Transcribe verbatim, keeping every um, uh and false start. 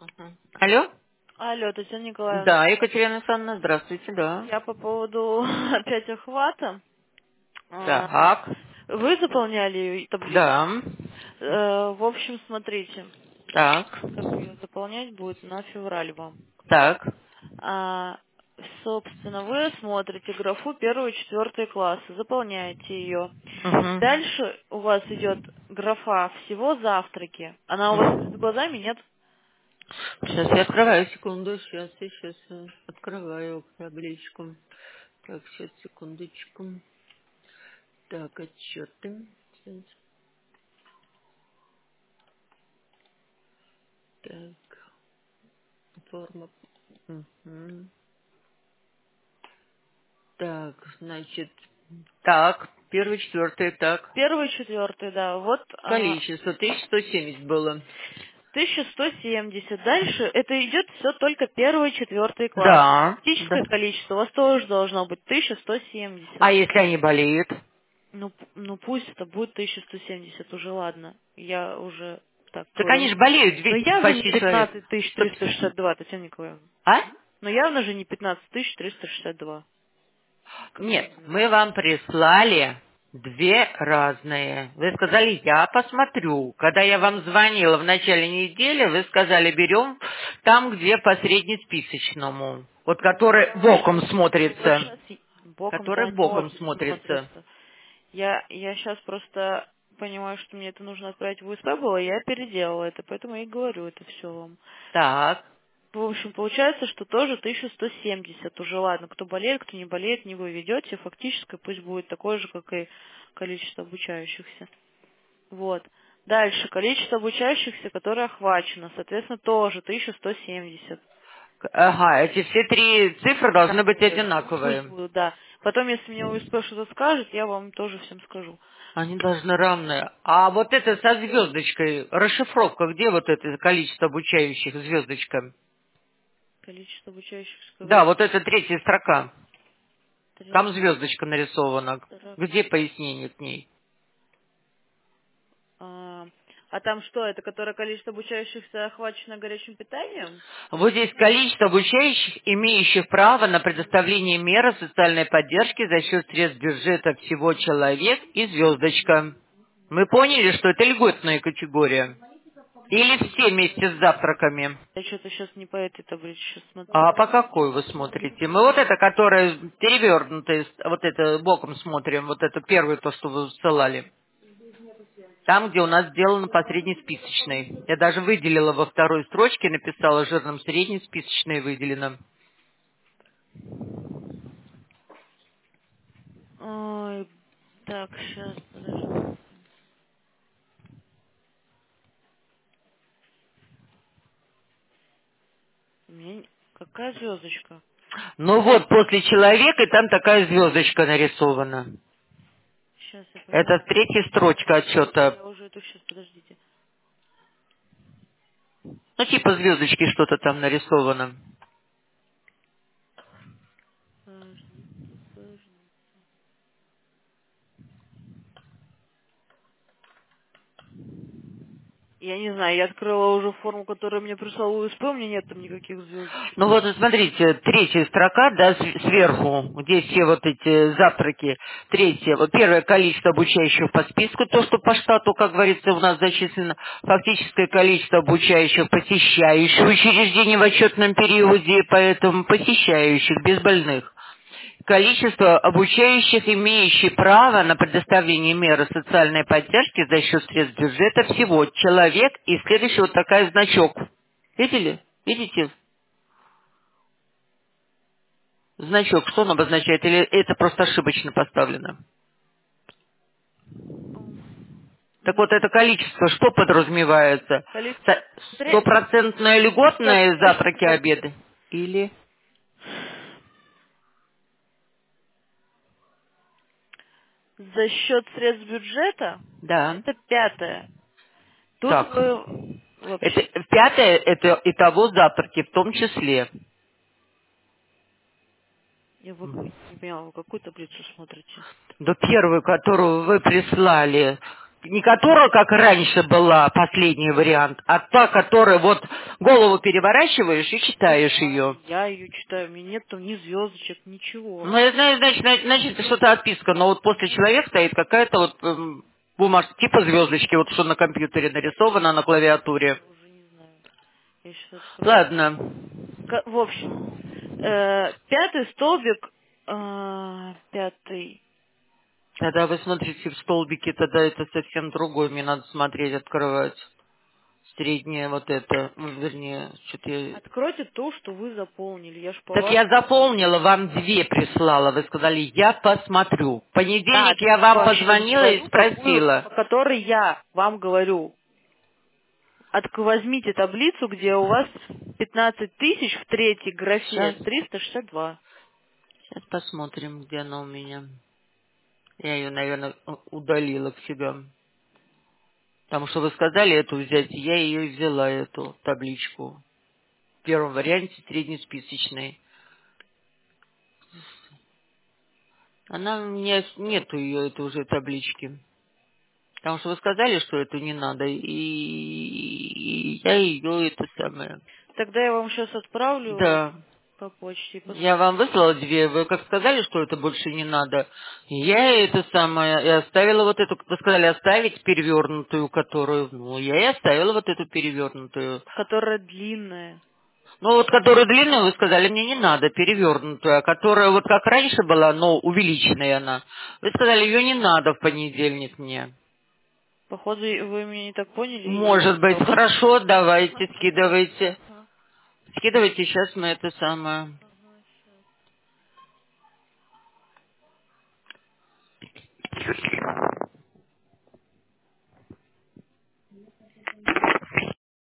Мгм. Алло? Алло, Татьяна Николаевна. Да, Екатерина Александровна, здравствуйте, да. Я по поводу опять охвата. А, Так, Вы заполняли таблицу? да, Э, В общем, смотрите, так, как ее заполнять будет на февраль вам. так. А, Собственно, вы смотрите графу первый и четвертый классы, заполняете ее. Угу. Дальше у вас идет графа всего завтраки. Она у вас перед глазами нет? Сейчас я открываю, секунду, сейчас, я сейчас э, открываю табличку. Так, сейчас, секундочку. Так, отчеты. Сейчас. Так, форма. Мгм. Так, значит, так, первый, четвертый, так. Первый и четвертый, да. Вот а, Количество тысяча сто семьдесят было. тысяча сто семьдесят. Дальше это идет все только первый и четвертый класс. Да, да. Фактическое количество у вас тоже должно быть тысяча сто семьдесят. А если они болеют? Ну, п- ну пусть это будет тысяча сто семьдесят уже, ладно. Я уже так Так они говорю. же болеют, Но двести явно не почти человек. пятнадцать тысяч Сто триста пятьдесят. шестьдесят два, Татьяна Николаевна. А? Но явно же не пятнадцать тысяч триста шестьдесят два. Какой Нет, именно? мы вам прислали две разные. Вы сказали, я посмотрю. Когда я вам звонила в начале недели, вы сказали, берем там, где по среднесписочному. Вот который боком Ну вот смотрится. сейчас боком-то Который они боком очень смотрится. смотрятся. Я, я сейчас просто понимаю, что мне это нужно отправить в УСП было, я переделала это, поэтому я и говорю это все вам. Так. В общем, получается, что тоже тысяча сто семьдесят уже, ладно, кто болеет, кто не болеет, не вы ведете, фактически пусть будет такое же, как и количество обучающихся. Вот. Дальше, количество обучающихся, которое охвачено, соответственно, тоже тысяча сто семьдесят. Ага, эти все три цифры должны быть Одинаковые. Пусть одинаковые. будут, да. Потом, если мне УСП что-то скажет, я вам тоже всем скажу. Они должны равны. А вот это со звездочкой, расшифровка, где вот это количество обучающих звездочка? Количество обучающихся, Да, говорите, вот это третья строка. Там третья звездочка нарисована. строка. Где пояснение к ней? А, а там что, это которое количество обучающихся охвачено горячим питанием? Вот здесь количество обучающих, имеющих право на предоставление меры социальной поддержки за счет средств бюджета всего человек и звездочка. Мы поняли, что это льготная категория. Или все вместе с завтраками. Я что-то сейчас не по этой таблице сейчас смотрю. А по какой вы смотрите? Мы вот это, которое перевернутое, вот это боком смотрим, вот это первое то, что вы ссылали. Там, где у нас сделано по среднесписочной. Я даже выделила во второй строчке, написала жирным среднесписочной выделено. Ой, так, сейчас, подожди. У меня не- какая звездочка? Ну вот, после человека там такая звездочка нарисована. Сейчас я Это поняла. третья строчка отчета. Я уже это сейчас, подождите. Ну, типа звездочки что-то там нарисовано. Подождите, подождите. Я не знаю, я открыла уже форму, которую мне прислал УСП, у меня нет там никаких звездочек. Ну вот, смотрите, третья строка, да, с- сверху, где все вот эти завтраки. Третья, вот первое количество обучающих по списку, то, что по штату, как говорится, у нас зачислено. Фактическое количество обучающих, посещающих учреждение в отчетном периоде, поэтому посещающих, без больных. Количество обучающих, имеющих право на предоставление меры социальной поддержки за счет средств бюджета всего человек. И следующий вот такой значок. Видели? Видите? Значок, что он обозначает? Или это просто ошибочно поставлено? М, Так вот, это количество, что подразумевается? Количество... Со- Стопроцентное За льготное счет завтраки, средств обеды? Или? за счет средств бюджета Да. это пятое. Тут Так. вы вообще... Это, пятое, это итого завтраки в том числе. Я вы- не поняла, вы какую таблицу смотрите? До первую, которую вы прислали, Не которая, как раньше была, последний вариант, а та, которая вот голову переворачиваешь и читаешь ее. Я ее читаю, у меня нет там ни звездочек, ничего. Ну, я знаю, значит, значит, что-то отписка, но вот после человека стоит какая-то вот эм, бумажка, типа звездочки, вот что на компьютере нарисовано, на клавиатуре. Я уже не знаю. Я сейчас Ладно. К- В общем, э, пятый столбик, э, пятый. Когда вы смотрите в столбике, тогда это совсем другой, мне надо смотреть, открывать. Среднее вот это, ну, вернее, что-то я... Откройте то, что вы заполнили. Я ж по Так я вашему... заполнила, вам две прислала. Вы сказали, я посмотрю. В Да, понедельник я я вам вам сейчас позвонила и говорю, какую, спросила. по которой я вам говорю. От, возьмите таблицу, где у вас пятнадцать тысяч в третьей графе Сейчас, триста шестьдесят два. сейчас посмотрим, где она у меня. Я ее, наверное, удалила к себе. Потому что вы сказали эту взять, и я ее и взяла, эту табличку. В первом варианте среднесписочной. Она у меня нету ее, это уже таблички. Потому что вы сказали, что эту не надо, и, и я ее это самое. Тогда я вам сейчас отправлю Да. по почте. Я вам выслала две, вы как сказали, что это больше не надо. И я это самое, и оставила вот эту, вы сказали оставить перевернутую, которую, ну, я и оставила вот эту перевернутую. Которая длинная. Ну, вот которую длинную, вы сказали, мне не надо, перевернутую, а которая вот как раньше была, но увеличенная она. Вы сказали, ее не надо в понедельник мне. Походу, вы меня не так поняли. Может быть, и- хорошо, давайте, скидывайте. Скидывайте, сейчас мы это самое.